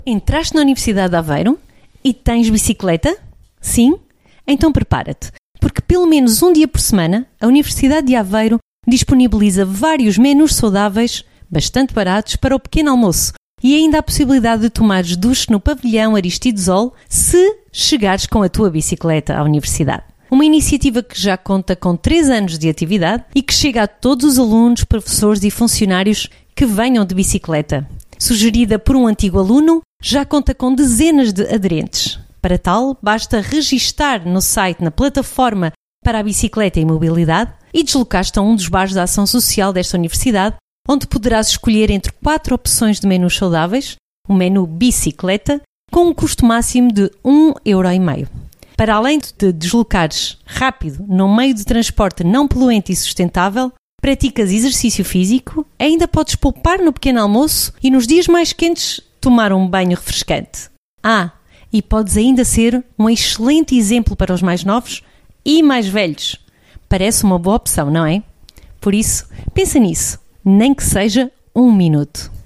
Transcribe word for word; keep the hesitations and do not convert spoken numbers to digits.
Entraste na Universidade de Aveiro e tens bicicleta? Sim? Então prepara-te, porque pelo menos um dia por semana a Universidade de Aveiro disponibiliza vários menus saudáveis, bastante baratos, para o pequeno almoço e ainda a possibilidade de tomares duche no pavilhão Aristides Hall se chegares com a tua bicicleta à universidade. Uma iniciativa que já conta com três anos de atividade e que chega a todos os alunos, professores e funcionários que venham de bicicleta. Sugerida por um antigo aluno, já conta com dezenas de aderentes. Para tal, basta registar no site, na plataforma para a bicicleta e mobilidade e deslocar-te a um dos bares da ação social desta universidade, onde poderás escolher entre quatro opções de menus saudáveis, o menu bicicleta, com um custo máximo de um euro e meio. Para além de te deslocares rápido num meio de transporte não poluente e sustentável, praticas exercício físico, ainda podes poupar no pequeno almoço e nos dias mais quentes tomar um banho refrescante. Ah, e podes ainda ser um excelente exemplo para os mais novos e mais velhos. Parece uma boa opção, não é? Por isso, pensa nisso, nem que seja um minuto.